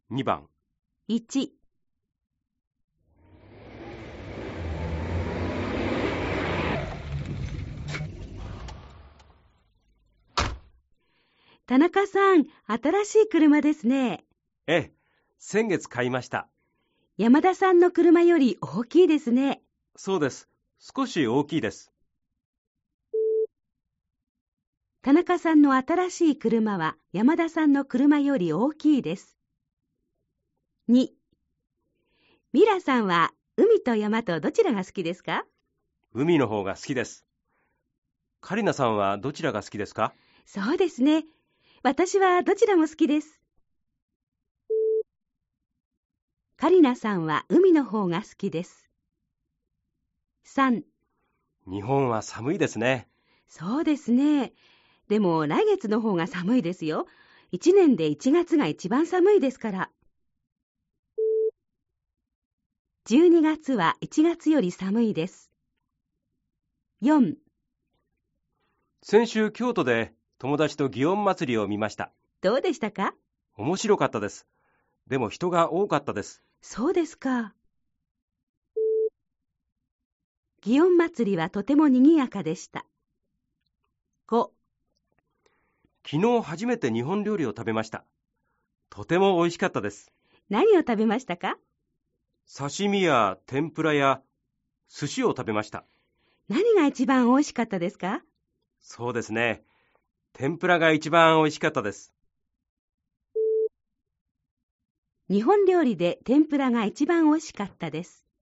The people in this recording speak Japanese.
2番。 1、田中さん、新しい車ですね。 ええ、先月買いました。 山田さんの車より大きいですね。 そうです。少し大きいです。 田中さんの新しい車は山田さんの車より大きいです。2、ミラさんは海と山とどちらが好きですか？ 海の方が好きです。カリナさんはどちらが好きですか？ そうですね。私はどちらも好きです。カリナさんは海の方が好きです。3、 日本は寒いですね。 そうですね。でも来月の方が寒いですよ。1年で1月が一番寒いですから。12月は1月より寒いです。4、 先週京都で友達と祇園祭りを見ました。 どうでしたか？ 面白かったです。でも人が多かったです。 そうですか。祇園祭りはとても賑やかでした。5、 昨日初めて日本料理を食べました。とても美味しかったです。 何を食べましたか？ 刺身や天ぷらや寿司を食べました。 何が一番美味しかったですか？ そうですね。天ぷらが一番美味しかったです。 日本料理で天ぷらが一番美味しかったです。